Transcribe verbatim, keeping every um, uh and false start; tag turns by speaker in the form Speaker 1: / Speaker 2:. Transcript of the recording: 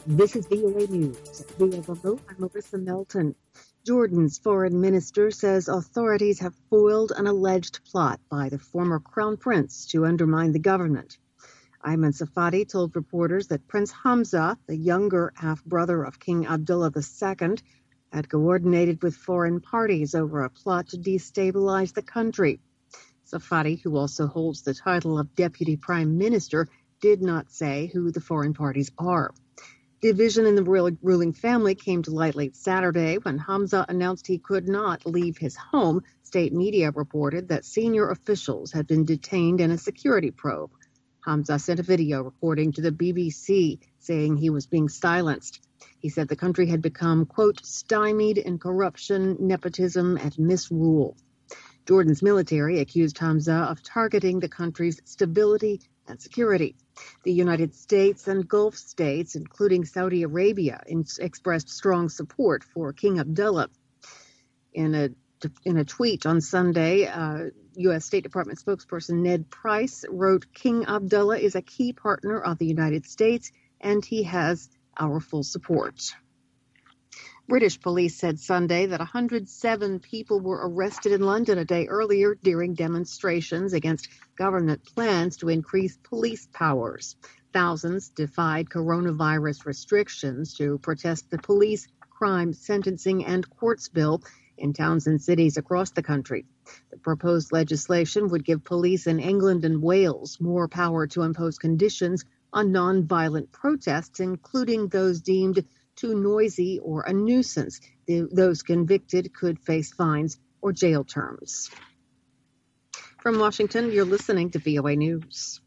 Speaker 1: This is V O A News. Via remote, I'm Marissa Melton. Jordan's foreign minister says authorities have foiled an alleged plot by the former crown prince to undermine the government. Ayman Safadi told reporters that Prince Hamza, the younger half-brother of King Abdullah the Second, had coordinated with foreign parties over a plot to destabilize the country. Safadi, who also holds the title of Deputy Prime Minister, did not say who the foreign parties are. Division in the ruling family came to light late Saturday when Hamza announced he could not leave his home. State media reported that senior officials had been detained in a security probe. Hamza sent a video recording to the B B C saying he was being silenced. He said the country had become, quote, stymied in corruption, nepotism, and misrule. Jordan's military accused Hamza of targeting the country's stability and security. The United States and Gulf states, including Saudi Arabia, in, expressed strong support for King Abdullah. In a in a tweet on Sunday, uh, U S State Department spokesperson Ned Price wrote, "King Abdullah is a key partner of the United States, and he has our full support." British police said Sunday that one hundred seven people were arrested in London a day earlier during demonstrations against government plans to increase police powers. Thousands defied coronavirus restrictions to protest the police, crime, sentencing, and courts bill in towns and cities across the country. The proposed legislation would give police in England and Wales more power to impose conditions on nonviolent protests, including those deemed too noisy or a nuisance. The, those convicted could face fines or jail terms. From Washington, you're listening to V O A News.